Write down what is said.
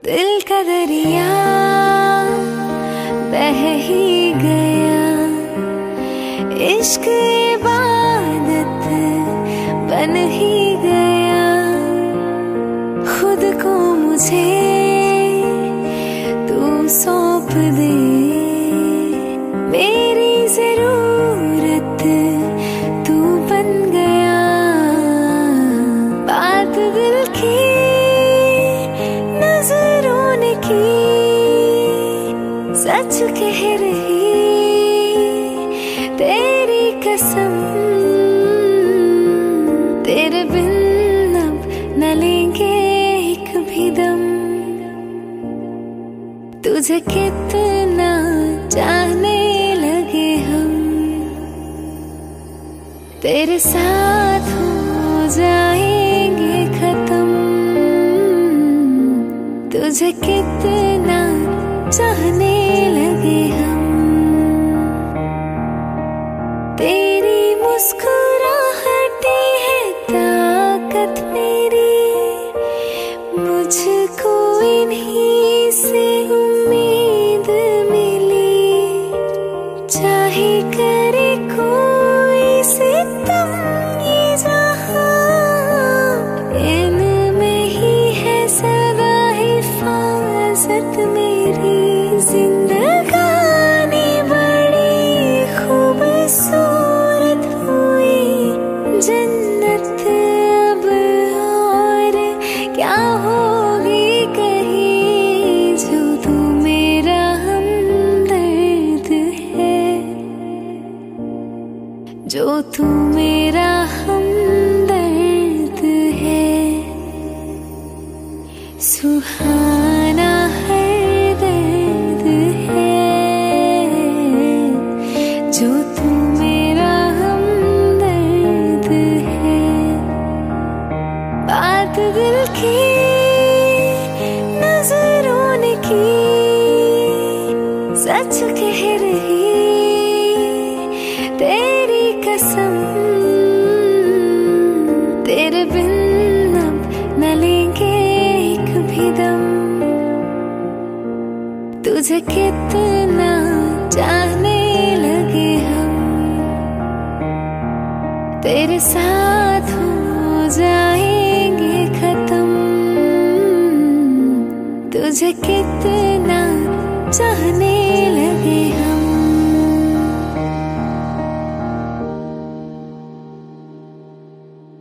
दिल का दरिया बह ही गया, इश्क इबादत बन ही गया। खुद को मुझे तू सौंप दे, मेरी जरूरत तू बन गया। बात दिल की नजरों ने की, सच कह रही तेरी कसम। तेरे बिन अब न लेंगे एक भी दम। तुझे कितना चाहने लगे हम, तेरे साथ हो जाएंगे खत्म। तुझे कितना चाहने लगे हम, तेरी मुस्कुराहट है ताकत मेरी। मुझको इन्हीं से उम्मीद मिली, चाहे करे कोई सितम ये जहां, इनमें ही है सदा हिफाजत मेरी। जिंदगानी बड़ी खूबसूरत हुई, जन्नत अब और क्या होगी कहीं। जो तू मेरा हमदर्द है, जो तू मेरा हमदर्द है। सुहाना हर दर्द है, जो तू मेरा हमदर्द है। बात दिल की नजरों ने की, सच कह रही तेरी कसम। तेरे बिन अब न लेंगे एक भी दम। तुझे कितना चाहने लगे हम, तेरे साथ हो जाएंगे खत्म। तुझे कितना चाहने लगे हम।